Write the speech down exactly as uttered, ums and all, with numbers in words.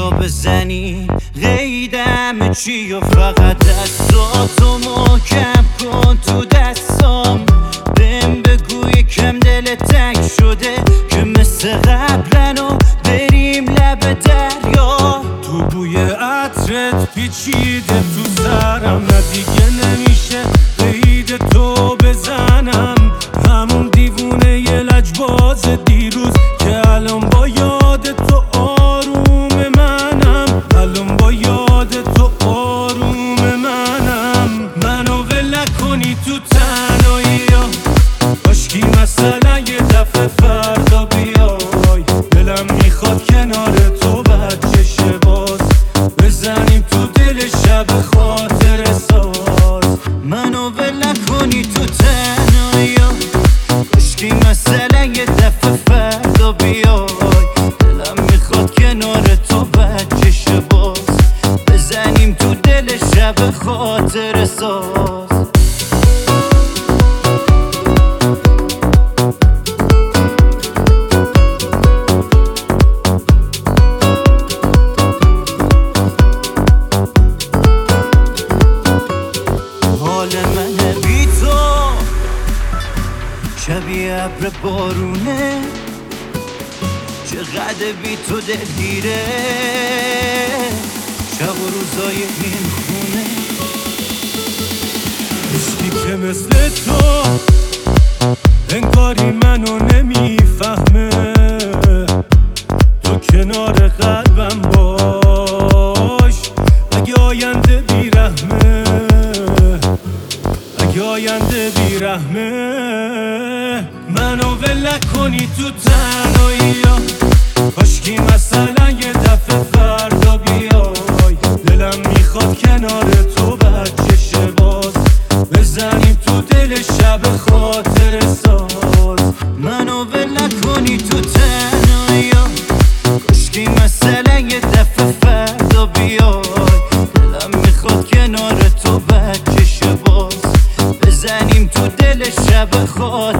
رو بزنی قیدم چی و فقط دستاتو محکم کن تو دستام. بهم بگو یکم دل تنگ شده که مثل قبلنو بریم لب دریا. تو بوی عطرت پیچیده تو سرم، نه دیگه نمیشه قید تو بزنم. همون دیوونه یه لجباز دیروز که الان با یاد تو آروم منم. الان با یاد تو آروم منم. منو ول کنی تو تنهایی ها، کاشکی مثلا یه دفعه فردا بیای. دلم میخواد کنار تو بچش باز بزنیم تو دل شب خاطر ساز. منو ول کنی تو تنهایی ها، کاشکی مثلا یه دفعه فردا بیای. دلم میخواد کنار تو بچش باز بزنیم تو دل شب خاطر ساز. حال منه بی تو شبیه ابر بارونه، چقدر بی تو دلگیره شب و روزای این خونه. عشقی که مثل تو انگاری منو نمیفهمه. تو کنار قلبم باش اگه آینده بیرحمه، اگه آینده بیرحمه. منو ول کنی تو تنهایی ها، کاشکی مثلا یه دفعه فردا بیای. دلم میخواد کنار تو بچش باز بزنیم تو دل شب خاطر ساز. منو ول کنی تو تنهایی ها، کاشکی مثلا یه دفعه فردا بیای. دلم میخواد کنار تو بچش باز بزنیم تو دل شب خاطر